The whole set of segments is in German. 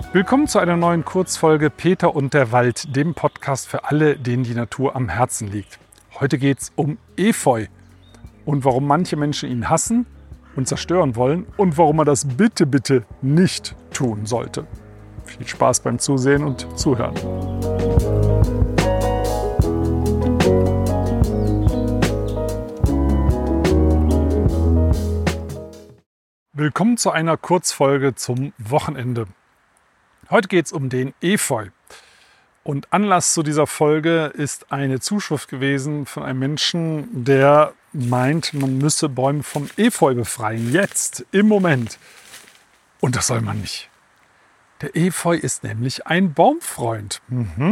Willkommen zu einer neuen Kurzfolge Peter und der Wald, dem Podcast für alle, denen die Natur am Herzen liegt. Heute geht es um Efeu und warum manche Menschen ihn hassen und zerstören wollen und warum man das bitte nicht tun sollte. Viel Spaß beim Zusehen und Zuhören. Willkommen zu einer Kurzfolge zum Wochenende. Heute geht es um den Efeu. Und Anlass zu dieser Folge ist eine Zuschrift gewesen von einem Menschen, der meint, man müsse Bäume vom Efeu befreien. Jetzt, im Moment. Und das soll man nicht. Der Efeu ist nämlich ein Baumfreund.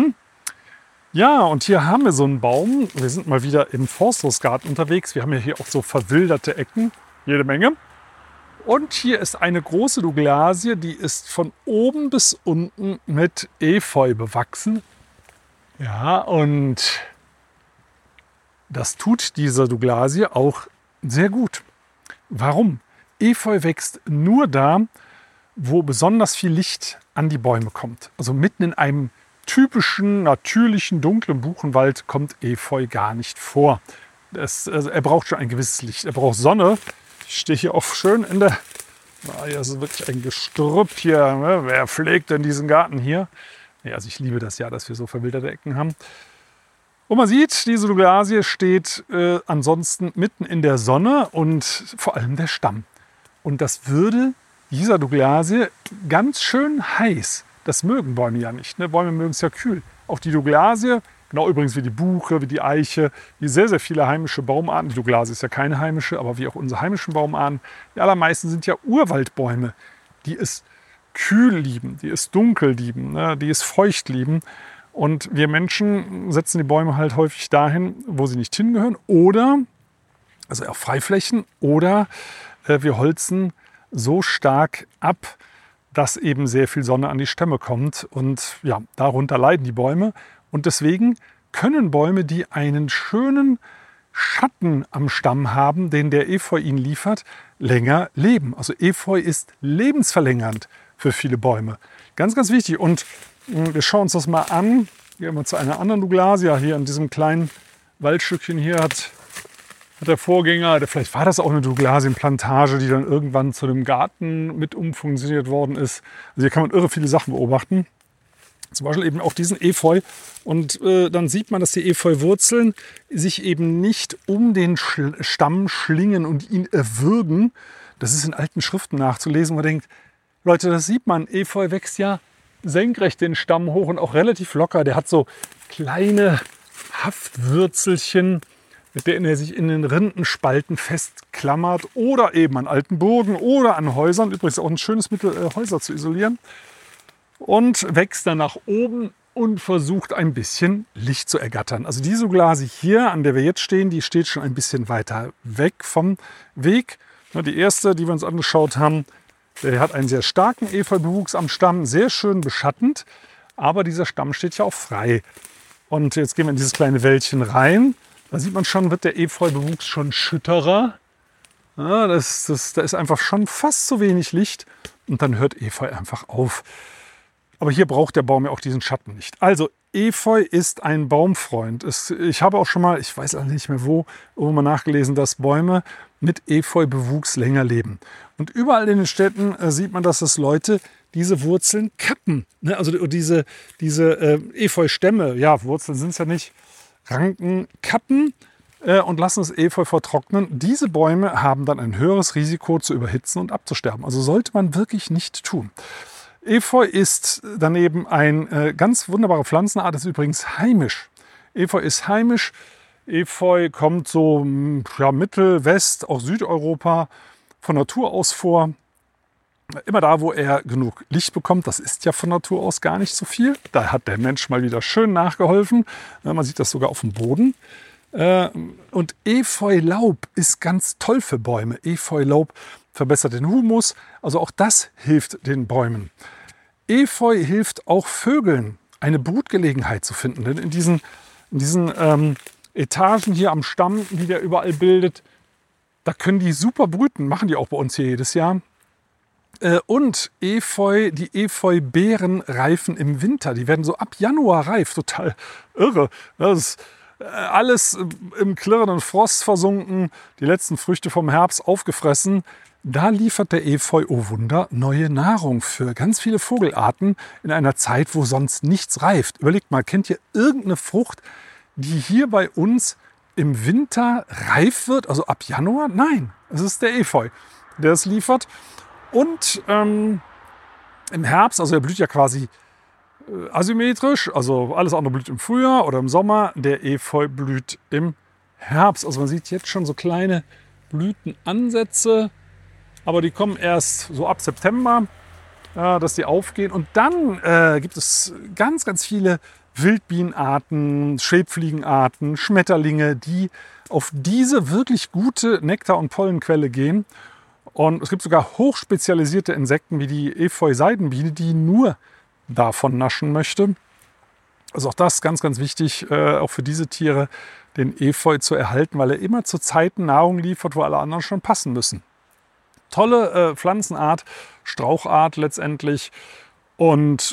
Ja, und hier haben wir so einen Baum. Wir sind mal wieder im Forsthausgarten unterwegs. Wir haben ja hier auch so verwilderte Ecken, jede Menge. Und hier ist eine große Douglasie, die ist von oben bis unten mit Efeu bewachsen. Ja, und das tut dieser Douglasie auch sehr gut. Warum? Efeu wächst nur da, wo besonders viel Licht an die Bäume kommt. Also mitten in einem typischen, natürlichen, dunklen Buchenwald kommt Efeu gar nicht vor. Er braucht schon ein gewisses Licht. Er braucht Sonne. Ich stehe hier auch schön in der... Das ist wirklich ein Gestrüpp hier. Ne? Wer pflegt denn diesen Garten hier? Ja, also ich liebe das ja, dass wir so verwilderte Ecken haben. Und man sieht, diese Douglasie steht ansonsten mitten in der Sonne und vor allem der Stamm. Und das würde dieser Douglasie ganz schön heiß. Das mögen Bäume ja nicht. Ne? Bäume mögen es ja kühl. Auch die Douglasie, genau übrigens wie die Buche, wie die Eiche, wie sehr viele heimische Baumarten. Die Douglasie ist ja keine heimische, aber wie auch unsere heimischen Baumarten. Die allermeisten sind ja Urwaldbäume, die es kühl lieben, die es dunkel lieben, ne, die es feucht lieben. Und wir Menschen setzen die Bäume halt häufig dahin, wo sie nicht hingehören. Oder, also auf Freiflächen, oder wir holzen so stark ab, dass eben sehr viel Sonne an die Stämme kommt. Und ja, darunter leiden die Bäume. Und deswegen können Bäume, die einen schönen Schatten am Stamm haben, den der Efeu ihnen liefert, länger leben. Also Efeu ist lebensverlängernd für viele Bäume. Ganz, ganz wichtig. Und wir schauen uns das mal an. Gehen wir zu einer anderen Douglasie. Hier in diesem kleinen Waldstückchen hier hat der Vorgänger, vielleicht war das auch eine Douglasienplantage, die dann irgendwann zu einem Garten mit umfunktioniert worden ist. Also hier kann man irre viele Sachen beobachten. Zum Beispiel eben auch diesen Efeu. Und dann sieht man, dass die Efeuwurzeln sich eben nicht um den Stamm schlingen und ihn erwürgen. Das ist in alten Schriften nachzulesen. Man denkt, Leute, das sieht man. Efeu wächst ja senkrecht den Stamm hoch und auch relativ locker. Der hat so kleine Haftwürzelchen, mit denen er sich in den Rindenspalten festklammert oder eben an alten Burgen oder an Häusern. Übrigens auch ein schönes Mittel, Häuser zu isolieren. Und wächst dann nach oben und versucht ein bisschen Licht zu ergattern. Also diese Douglasie hier, an der wir jetzt stehen, die steht schon ein bisschen weiter weg vom Weg. Die erste, die wir uns angeschaut haben, der hat einen sehr starken Efeubewuchs am Stamm, sehr schön beschattend, aber dieser Stamm steht ja auch frei. Und jetzt gehen wir in dieses kleine Wäldchen rein. Da sieht man schon, wird der Efeubewuchs schon schütterer. Ja, da ist einfach schon fast zu wenig Licht und dann hört Efeu einfach auf. Aber hier braucht der Baum ja auch diesen Schatten nicht. Also Efeu ist ein Baumfreund. Ich habe auch schon mal, ich weiß also nicht mehr wo mal nachgelesen, dass Bäume mit Efeubewuchs länger leben. Und überall in den Städten sieht man, dass es Leute diese Wurzeln kappen. Ne? Also diese Efeustämme, ja, Wurzeln sind es ja nicht, Ranken kappen und lassen das Efeu vertrocknen. Diese Bäume haben dann ein höheres Risiko zu überhitzen und abzusterben. Also sollte man wirklich nicht tun. Efeu ist daneben eine ganz wunderbare Pflanzenart, ist übrigens heimisch. Efeu ist heimisch. Efeu kommt so Mittel-, West-, auch Südeuropa von Natur aus vor. Immer da, wo er genug Licht bekommt, das ist ja von Natur aus gar nicht so viel. Da hat der Mensch mal wieder schön nachgeholfen. Man sieht das sogar auf dem Boden. Und Efeulaub ist ganz toll für Bäume. Efeulaub verbessert den Humus, also auch das hilft den Bäumen. Efeu hilft auch Vögeln, eine Brutgelegenheit zu finden. Denn in diesen Etagen hier am Stamm, die der überall bildet, da können die super brüten, machen die auch bei uns hier jedes Jahr. Und Efeu, die Efeubeeren reifen im Winter. Die werden so ab Januar reif. Total irre. Das ist alles im klirrenden Frost versunken. Die letzten Früchte vom Herbst aufgefressen. Da liefert der Efeu, oh Wunder, neue Nahrung für ganz viele Vogelarten in einer Zeit, wo sonst nichts reift. Überlegt mal, kennt ihr irgendeine Frucht, die hier bei uns im Winter reif wird? Also ab Januar? Nein, es ist der Efeu, der es liefert. Und im Herbst, also er blüht ja quasi asymmetrisch, also alles andere blüht im Frühjahr oder im Sommer, der Efeu blüht im Herbst. Also man sieht jetzt schon so kleine Blütenansätze, aber die kommen erst so ab September, dass die aufgehen. Und dann gibt es ganz, ganz viele Wildbienenarten, Schwebfliegenarten, Schmetterlinge, die auf diese wirklich gute Nektar- und Pollenquelle gehen. Und es gibt sogar hochspezialisierte Insekten wie die Efeu-Seidenbiene, die nur davon naschen möchte. Also auch das ganz, ganz wichtig, auch für diese Tiere, den Efeu zu erhalten, weil er immer zu Zeiten Nahrung liefert, wo alle anderen schon passen müssen. Tolle Pflanzenart, Strauchart letztendlich. Und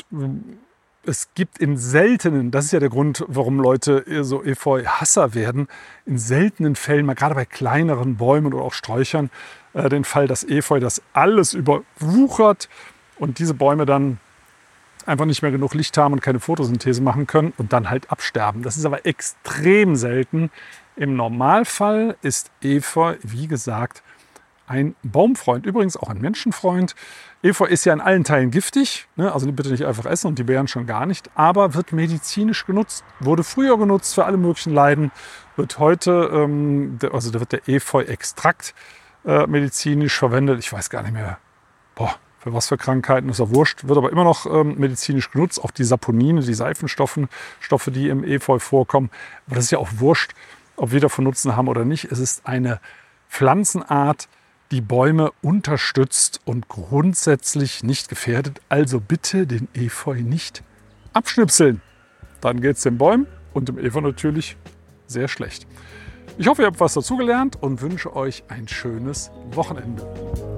es gibt in seltenen, das ist ja der Grund, warum Leute so Efeu-Hasser werden, in seltenen Fällen, mal gerade bei kleineren Bäumen oder auch Sträuchern, den Fall, dass Efeu das alles überwuchert und diese Bäume dann einfach nicht mehr genug Licht haben und keine Photosynthese machen können und dann halt absterben. Das ist aber extrem selten. Im Normalfall ist Efeu, wie gesagt, ein Baumfreund, übrigens auch ein Menschenfreund. Efeu ist ja in allen Teilen giftig, ne? Also bitte nicht einfach essen und die Beeren schon gar nicht, aber wird medizinisch genutzt, wurde früher genutzt für alle möglichen Leiden, wird heute, also da wird der Efeu-Extrakt medizinisch verwendet. Ich weiß gar nicht mehr, für was für Krankheiten, ist ja wurscht, wird aber immer noch medizinisch genutzt, auch die Saponine, die Seifenstoffe, die im Efeu vorkommen. Aber das ist ja auch wurscht, ob wir davon Nutzen haben oder nicht. Es ist eine Pflanzenart, die Bäume unterstützt und grundsätzlich nicht gefährdet. Also bitte den Efeu nicht abschnipseln. Dann geht es den Bäumen und dem Efeu natürlich sehr schlecht. Ich hoffe, ihr habt was dazugelernt und wünsche euch ein schönes Wochenende.